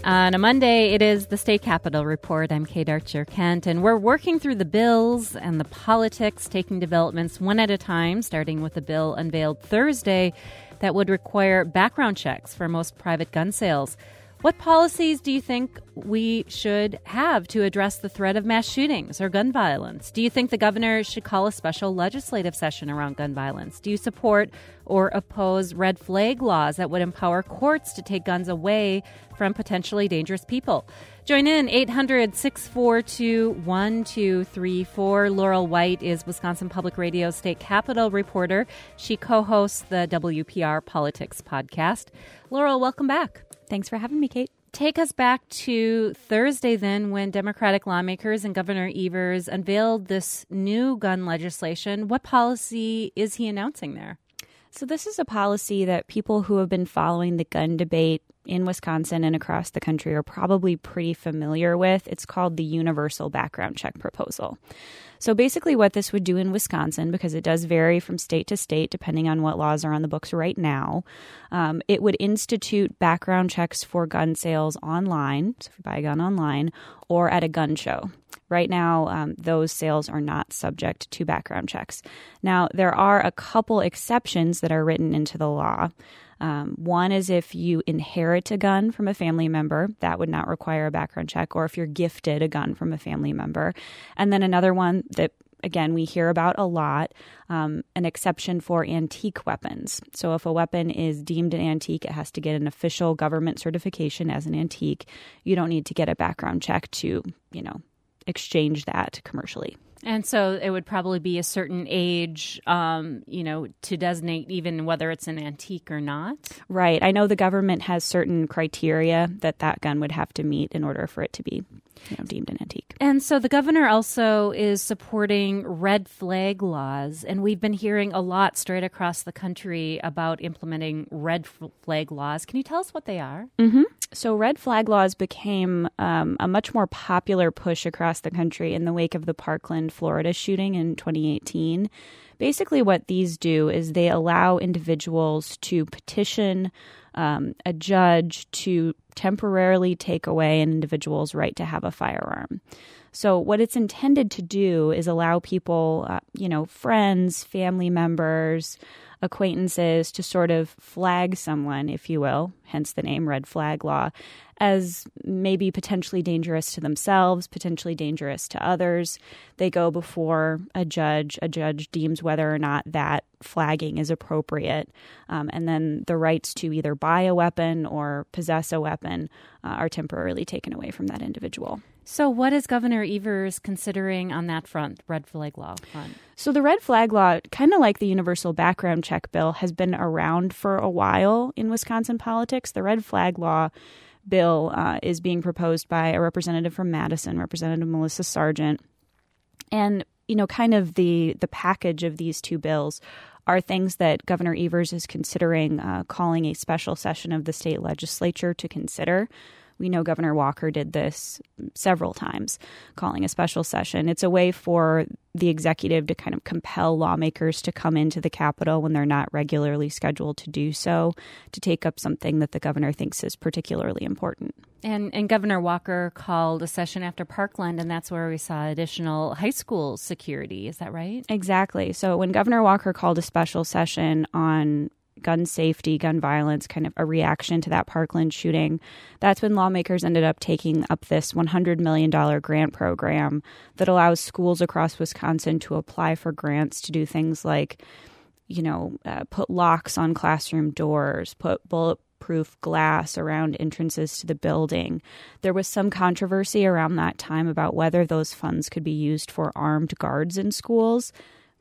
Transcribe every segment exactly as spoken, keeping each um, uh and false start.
On a Monday, it is the State Capitol Report. I'm Kate Archer-Kent, and we're working through the bills and the politics, taking developments one at a time, starting with a bill unveiled Thursday that would require background checks for most private gun sales. What policies do you think we should have to address the threat of mass shootings or gun violence? Do you think the governor should call a special legislative session around gun violence? Do you support or oppose red flag laws that would empower courts to take guns away from potentially dangerous people? Join in eight hundred, six four two, one two three four. Laurel White is Wisconsin Public Radio's State Capitol reporter. She co-hosts the W P R Politics podcast. Laurel, welcome back. Thanks for having me, Kate. Take us back to Thursday then when Democratic lawmakers and Governor Evers unveiled this new gun legislation. What policy is he announcing there? So this is a policy that people who have been following the gun debate in Wisconsin and across the country are probably pretty familiar with. It's called the Universal Background Check Proposal. So basically what this would do in Wisconsin, because it does vary from state to state depending on what laws are on the books right now, um, it would institute background checks for gun sales online, so if you buy a gun online, or at a gun show. Right now, um, those sales are not subject to background checks. Now, there are a couple exceptions that are written into the law. Um, one is if you inherit a gun from a family member, that would not require a background check, or if you're gifted a gun from a family member. And then another one that, again, we hear about a lot, um, an exception for antique weapons. So if a weapon is deemed an antique, it has to get an official government certification as an antique. You don't need to get a background check to, you know, exchange that commercially. And so it would probably be a certain age, um, you know, to designate even whether it's an antique or not. Right. I know the government has certain criteria that that gun would have to meet in order for it to be, you know, deemed an antique. And so the governor also is supporting red flag laws. And we've been hearing a lot straight across the country about implementing red flag laws. Can you tell us what they are? Mm-hmm. So red flag laws became um, a much more popular push across the country in the wake of the Parkland, Florida shooting in twenty eighteen. Basically what these do is they allow individuals to petition um, a judge to temporarily take away an individual's right to have a firearm. So what it's intended to do is allow people, uh, you know, friends, family members, acquaintances to sort of flag someone, if you will, hence the name red flag law, as maybe potentially dangerous to themselves, potentially dangerous to others. They go before a judge. A judge deems whether or not that flagging is appropriate. Um, and then the rights to either buy a weapon or possess a weapon uh, are temporarily taken away from that individual. So what is Governor Evers considering on that front, red flag law front? So the red flag law, kind of like the universal background check bill, has been around for a while in Wisconsin politics. The red flag law bill uh, is being proposed by a representative from Madison, Representative Melissa Sargent. And, you know, kind of the, the package of these two bills are things that Governor Evers is considering uh, calling a special session of the state legislature to consider. We know Governor Walker did this several times, calling a special session. It's a way for the executive to kind of compel lawmakers to come into the Capitol when they're not regularly scheduled to do so, to take up something that the governor thinks is particularly important. And, and Governor Walker called a session after Parkland, and that's where we saw additional high school security. Is that right? Exactly. So when Governor Walker called a special session on gun safety, gun violence, kind of a reaction to that Parkland shooting, that's when lawmakers ended up taking up this one hundred million dollars grant program that allows schools across Wisconsin to apply for grants to do things like, you know, uh, put locks on classroom doors, put bulletproof glass around entrances to the building. There was some controversy around that time about whether those funds could be used for armed guards in schools.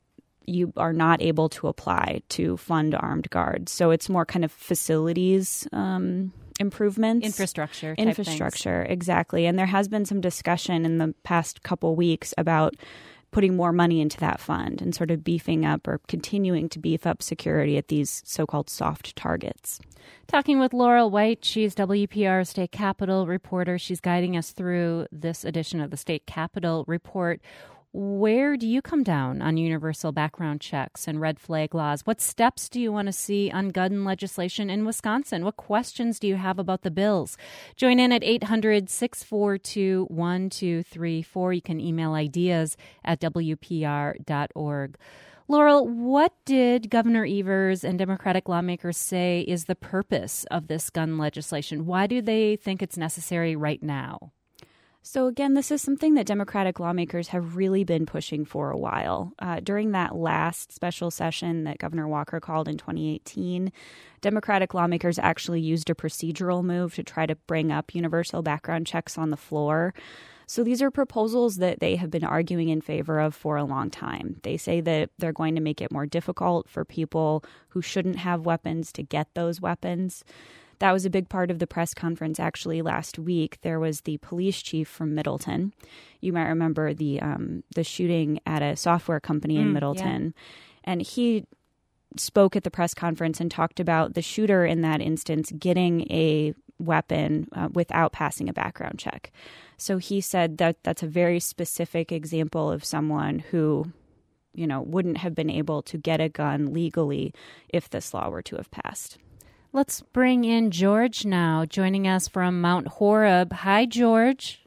You are not able to apply to fund armed guards. So it's more kind of facilities um, improvements. Infrastructure. Type Infrastructure, things. Exactly. And there has been some discussion in the past couple weeks about putting more money into that fund and sort of beefing up or continuing to beef up security at these so-called soft targets. Talking with Laurel White. She's W P R State Capitol reporter. She's guiding us through this edition of the State Capitol Report. Where do you come down on universal background checks and red flag laws? What steps do you want to see on gun legislation in Wisconsin? What questions do you have about the bills? Join in at eight hundred, six four two, one two three four. You can email ideas at w p r dot org. Laurel, what did Governor Evers and Democratic lawmakers say is the purpose of this gun legislation? Why do they think it's necessary right now? So again, this is something that Democratic lawmakers have really been pushing for a while. Uh, during that last special session that Governor Walker called in twenty eighteen, Democratic lawmakers actually used a procedural move to try to bring up universal background checks on the floor. So these are proposals that they have been arguing in favor of for a long time. They say that they're going to make it more difficult for people who shouldn't have weapons to get those weapons. That was a big part of the press conference, actually, last week. There was the police chief from Middleton. You might remember the um, the shooting at a software company in mm, Middleton. Yeah. And he spoke at the press conference and talked about the shooter in that instance getting a weapon uh, without passing a background check. So he said that that's a very specific example of someone who, you know, wouldn't have been able to get a gun legally if this law were to have passed. Let's bring in George now, joining us from Mount Horeb. Hi, George.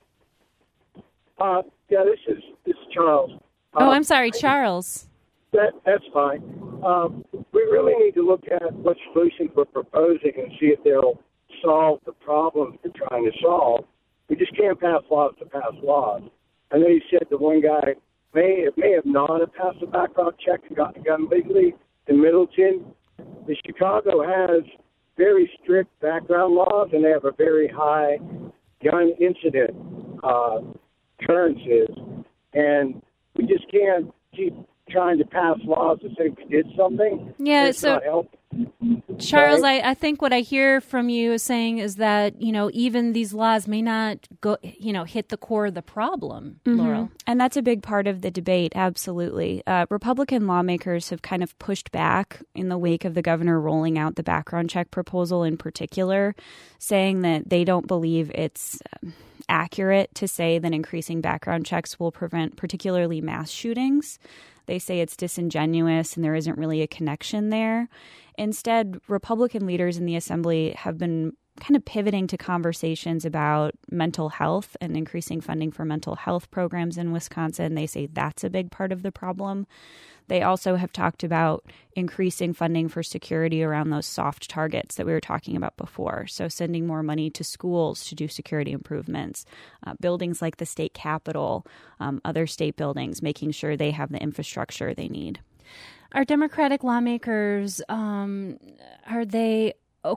Uh, yeah, this is this is Charles. Oh, uh, I'm sorry, Charles. That that's fine. Um, we really need to look at what solutions we're proposing and see if they'll solve the problems we're trying to solve. We just can't pass laws to pass laws. And then he said the one guy may may have not have passed a background check and gotten a gun legally in Middleton. The Chicago has very strict background laws, and they have a very high gun incident uh, occurrences. And we just can't keep trying to pass laws to say we did something. Yeah, It's so not help. Charles, Right? I, I think what I hear from you saying is that, you know, even these laws may not go, you know, hit the core of the problem, mm-hmm. Laurel. And that's a big part of the debate, absolutely. Uh, Republican lawmakers have kind of pushed back in the wake of the governor rolling out the background check proposal in particular, saying that they don't believe it's accurate to say that increasing background checks will prevent particularly mass shootings. They say it's disingenuous and there isn't really a connection there. Instead, Republican leaders in the Assembly have been kind of pivoting to conversations about mental health and increasing funding for mental health programs in Wisconsin. They say that's a big part of the problem. They also have talked about increasing funding for security around those soft targets that we were talking about before. So sending more money to schools to do security improvements, uh, buildings like the state capitol, um, other state buildings, making sure they have the infrastructure they need. Are Democratic lawmakers, um, are they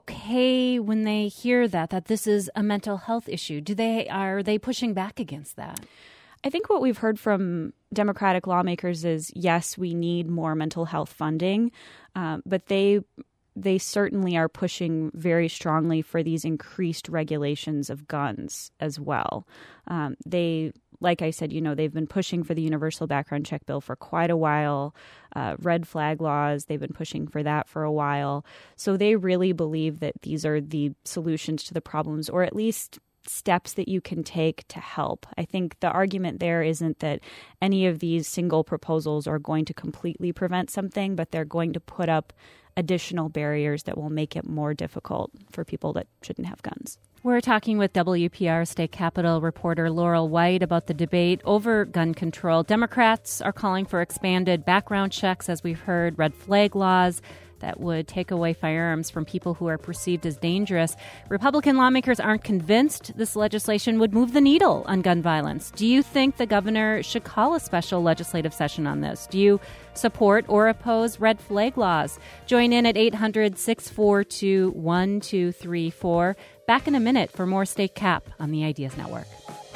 okay when they hear that, that this is a mental health issue? Do they, are they pushing back against that? I think what we've heard from Democratic lawmakers is, yes, we need more mental health funding, uh, but they they certainly are pushing very strongly for these increased regulations of guns as well. Um, they, like I said, you know, they've been pushing for the universal background check bill for quite a while. Uh, red flag laws, they've been pushing for that for a while. So they really believe that these are the solutions to the problems, or at least steps that you can take to help. I think the argument there isn't that any of these single proposals are going to completely prevent something, but they're going to put up additional barriers that will make it more difficult for people that shouldn't have guns. We're talking with W P R State Capitol reporter Laurel White about the debate over gun control. Democrats are calling for expanded background checks, as we've heard, red flag laws that would take away firearms from people who are perceived as dangerous. Republican lawmakers aren't convinced this legislation would move the needle on gun violence. Do you think the governor should call a special legislative session on this? Do you support or oppose red flag laws? Join in at eight hundred, six four two, one two three four. Back in a minute for more State Cap on the Ideas Network.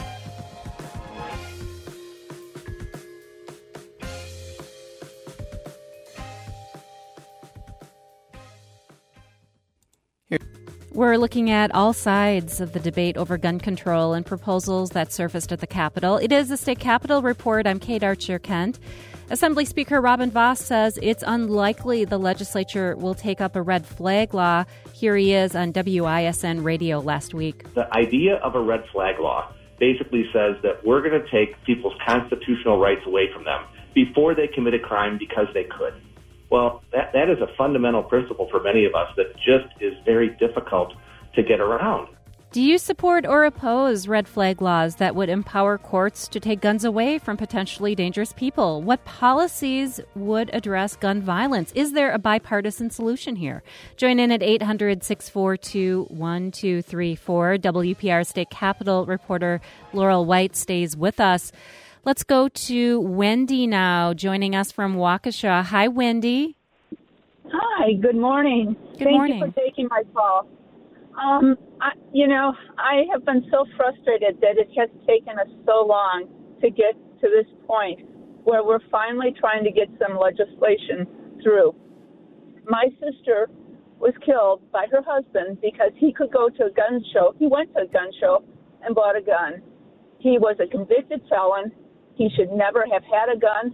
We're looking at all sides of the debate over gun control and proposals that surfaced at the Capitol. It is the State Capitol Report. I'm Kate Archer-Kent. Assembly Speaker Robin Vos says it's unlikely the legislature will take up a red flag law. Here he is on W I S N radio last week. The idea of a red flag law basically says that we're going to take people's constitutional rights away from them before they commit a crime because they could. Well, that, that is a fundamental principle for many of us that just is very difficult to get around. Do you support or oppose red flag laws that would empower courts to take guns away from potentially dangerous people? What policies would address gun violence? Is there a bipartisan solution here? Join in at eight hundred, six four two, one two three four. W P R State Capitol reporter Laurel White stays with us. Let's go to Wendy now, joining us from Waukesha. Hi, Wendy. Hi, good morning. Good Thank morning. you for taking my call. Um, I, you know, I have been so frustrated that it has taken us so long to get to this point where we're finally trying to get some legislation through. My sister was killed by her husband because he could go to a gun show. He went to a gun show and bought a gun. He was a convicted felon. He should never have had a gun.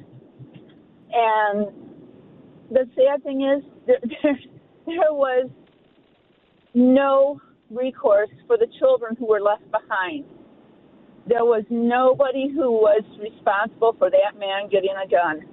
And the sad thing is there, there, there was no recourse for the children who were left behind. There was nobody who was responsible for that man getting a gun.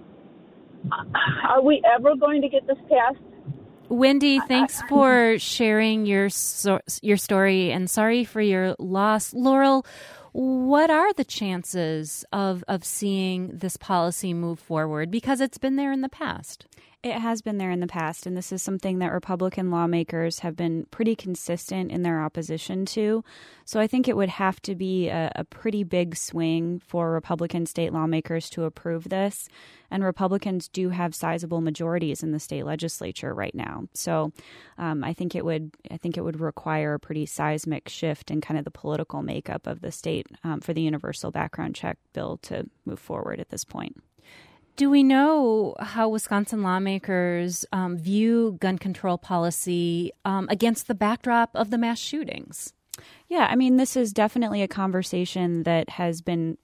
Are we ever going to get this passed? Wendy, thanks for sharing your so- your story, and sorry for your loss. Laurel, what are the chances of, of seeing this policy move forward? Because it's been there in the past. It has been there in the past, and this is something that Republican lawmakers have been pretty consistent in their opposition to. So I think it would have to be a, a pretty big swing for Republican state lawmakers to approve this. And Republicans do have sizable majorities in the state legislature right now. So um, I think it would I think it would require a pretty seismic shift in kind of the political makeup of the state um, for the universal background check bill to move forward at this point. Do we know how Wisconsin lawmakers um, view gun control policy um, against the backdrop of the mass shootings? Yeah, I mean, this is definitely a conversation that has been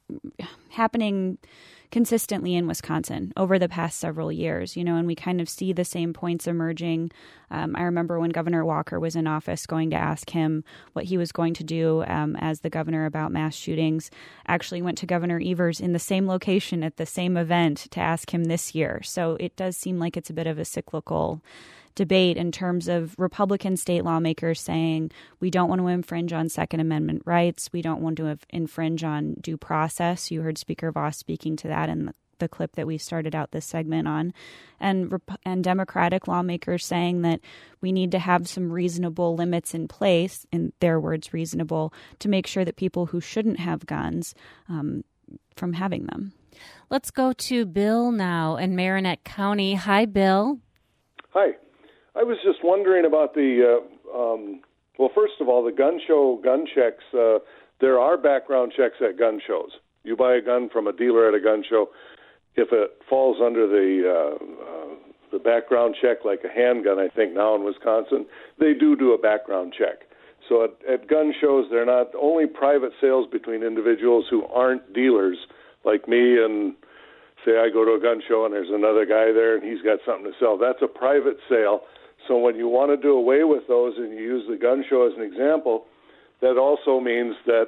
happening consistently in Wisconsin over the past several years, you know, and we kind of see the same points emerging. Um, I remember when Governor Walker was in office going to ask him what he was going to do um, as the governor about mass shootings, actually went to Governor Evers in the same location at the same event to ask him this year. So it does seem like it's a bit of a cyclical debate in terms of Republican state lawmakers saying we don't want to infringe on Second Amendment rights. We don't want to infringe on due process. You heard Speaker Voss speaking to that in the, the clip that we started out this segment on. And, and Democratic lawmakers saying that we need to have some reasonable limits in place, in their words, reasonable, to make sure that people who shouldn't have guns um, from having them. Let's go to Bill now in Marinette County. Hi, Bill. Hi. I was just wondering about the, uh, um, well, first of all, the gun show gun checks. Uh, there are background checks at gun shows. You buy a gun from a dealer at a gun show. If it falls under the uh, uh, the background check, like a handgun, I think now in Wisconsin, they do do a background check. So at, at gun shows, they're not only private sales between individuals who aren't dealers, like me and, say, I go to a gun show and there's another guy there and he's got something to sell. That's a private sale. So when you want to do away with those and you use the gun show as an example, that also means that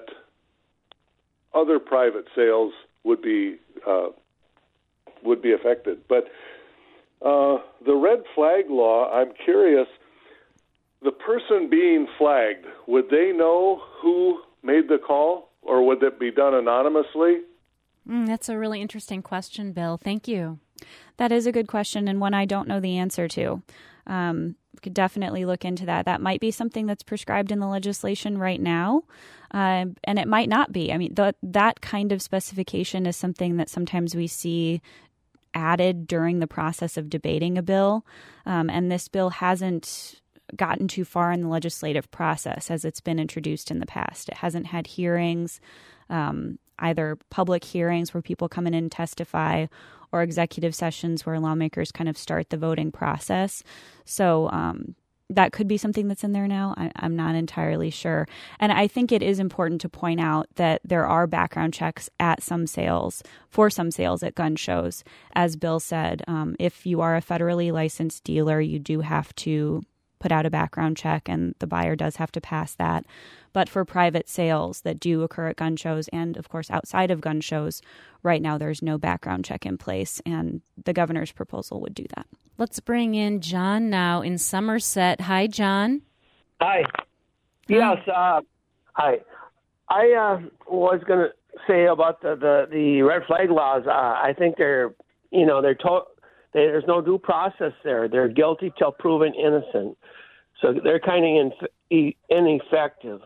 other private sales would be uh, would be affected. But uh, the red flag law, I'm curious, the person being flagged, would they know who made the call, or would it be done anonymously? Mm, that's a really interesting question, Bill. Thank you. That is a good question, and one I don't know the answer to. Um, we could definitely look into that. That might be something that's prescribed in the legislation right now, uh, and it might not be. I mean, the, that kind of specification is something that sometimes we see added during the process of debating a bill, um, and this bill hasn't gotten too far in the legislative process as it's been introduced in the past. It hasn't had hearings, um, either public hearings where people come in and testify, or executive sessions where lawmakers kind of start the voting process. So um, that could be something that's in there now. I, I'm not entirely sure. And I think it is important to point out that there are background checks at some sales, for some sales at gun shows. As Bill said, um, if you are a federally licensed dealer, you do have to put out a background check, and the buyer does have to pass that. But for private sales that do occur at gun shows and, of course, outside of gun shows, right now there's no background check in place, and the governor's proposal would do that. Let's bring in John now in Somerset. Hi, John. Hi. Yes, uh, hi. I uh, was going to say about the, the, the red flag laws. Uh, I think they're, you know, they're to- they, there's no due process there. They're guilty till proven innocent. So they're kind of in, ineffective.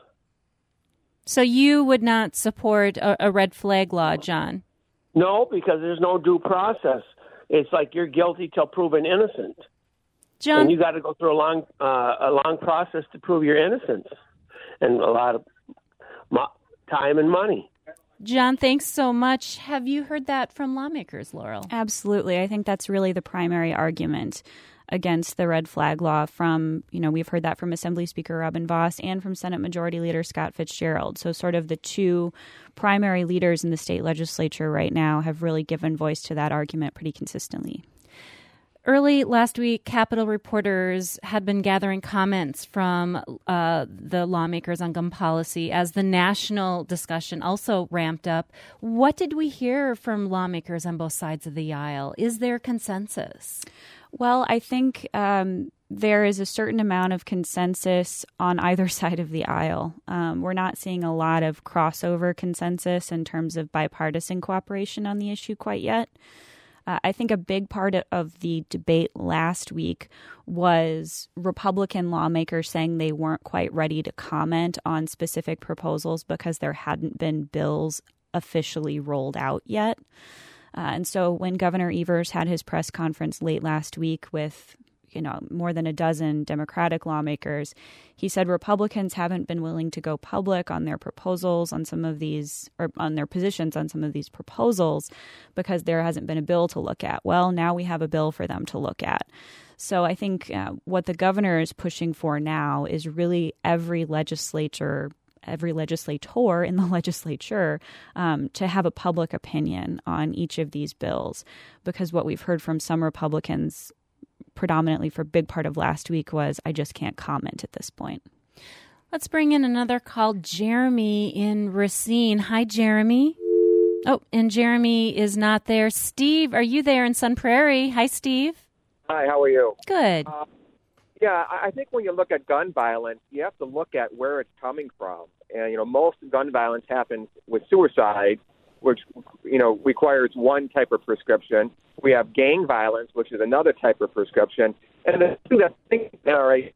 So you would not support a, a red flag law, John? No, because there's no due process. It's like you're guilty till proven innocent. John, and you got to go through a long, uh, a long process to prove your innocence, and a lot of mo- time and money. John, thanks so much. Have you heard that from lawmakers, Laurel? Absolutely. I think that's really the primary argument against the red flag law from, you know, we've heard that from Assembly Speaker Robin Vos and from Senate Majority Leader Scott Fitzgerald. So sort of the two primary leaders in the state legislature right now have really given voice to that argument pretty consistently. Early last week, Capitol reporters had been gathering comments from uh, the lawmakers on gun policy as the national discussion also ramped up. What did we hear from lawmakers on both sides of the aisle? Is there consensus? Well, I think um, there is a certain amount of consensus on either side of the aisle. Um, we're not seeing a lot of crossover consensus in terms of bipartisan cooperation on the issue quite yet. Uh, I think a big part of the debate last week was Republican lawmakers saying they weren't quite ready to comment on specific proposals because there hadn't been bills officially rolled out yet. Uh, and so when Governor Evers had his press conference late last week with, you know, more than a dozen Democratic lawmakers, he said Republicans haven't been willing to go public on their proposals on some of these, or on their positions on some of these proposals because there hasn't been a bill to look at. Well, now we have a bill for them to look at. So I think uh, what the governor is pushing for now is really every legislature every legislator in the legislature um, to have a public opinion on each of these bills, because what we've heard from some Republicans predominantly for a big part of last week was, I just can't comment at this point. Let's bring in another call, Jeremy in Racine. Hi, Jeremy. Oh, and Jeremy is not there. Steve, are you there in Sun Prairie? Hi, Steve. Hi, how are you? Good. Uh, yeah, I think when you look at gun violence, you have to look at where it's coming from. And, you know, most gun violence happens with suicide, which, you know, requires one type of prescription. We have gang violence, which is another type of prescription. And the two that think are a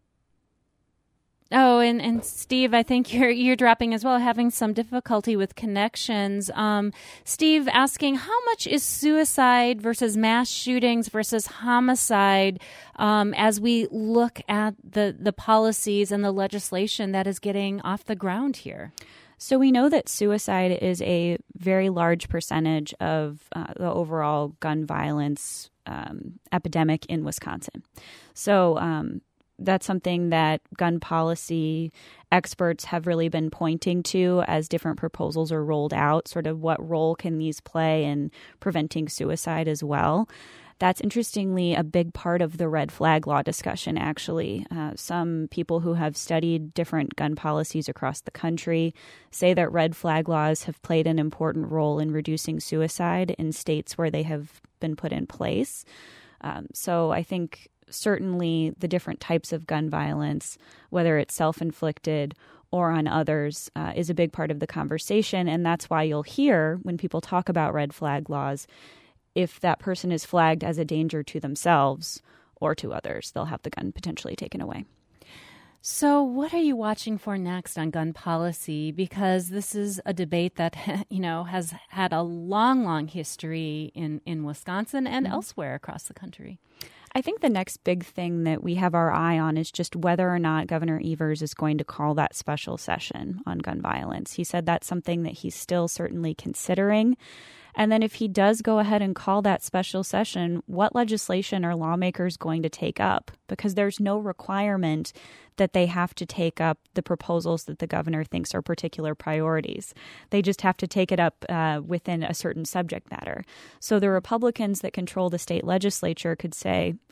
Oh, and, and Steve, I think you're you're dropping as well, having some difficulty with connections. Um, Steve asking, how much is suicide versus mass shootings versus homicide um, as we look at the, the policies and the legislation that is getting off the ground here? So we know that suicide is a very large percentage of uh, the overall gun violence um, epidemic in Wisconsin. So um that's something that gun policy experts have really been pointing to as different proposals are rolled out, sort of what role can these play in preventing suicide as well. That's interestingly a big part of the red flag law discussion, actually. Uh, some people who have studied different gun policies across the country say that red flag laws have played an important role in reducing suicide in states where they have been put in place. Um, so I think certainly the different types of gun violence, whether it's self-inflicted or on others, uh, is a big part of the conversation. And that's why you'll hear when people talk about red flag laws, if that person is flagged as a danger to themselves or to others, they'll have the gun potentially taken away. So what are you watching for next on gun policy? Because this is a debate that, you know, has had a long, long history in, in Wisconsin and mm-hmm. elsewhere across the country. I think the next big thing that we have our eye on is just whether or not Governor Evers is going to call that special session on gun violence. He said that's something that he's still certainly considering. And then if he does go ahead and call that special session, what legislation are lawmakers going to take up? Because there's no requirement that they have to take up the proposals that the governor thinks are particular priorities. They just have to take it up uh, within a certain subject matter. So the Republicans that control the state legislature could say,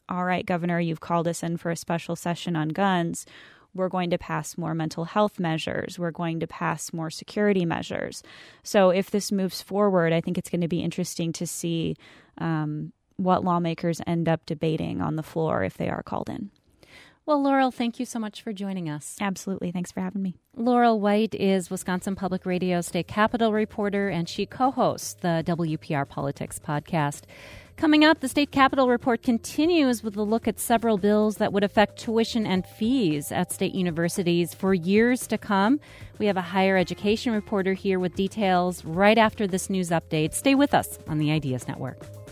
all right, Governor, you've called us in for a special session on guns. We're going to pass more mental health measures. We're going to pass more security measures. So if this moves forward, I think it's going to be interesting to see um, what lawmakers end up debating on the floor if they are called in. Well, Laurel, thank you so much for joining us. Absolutely. Thanks for having me. Laurel White is Wisconsin Public Radio State Capitol reporter, and she co-hosts the W P R Politics podcast. Coming up, the State Capitol Report continues with a look at several bills that would affect tuition and fees at state universities for years to come. We have a higher education reporter here with details right after this news update. Stay with us on the Ideas Network.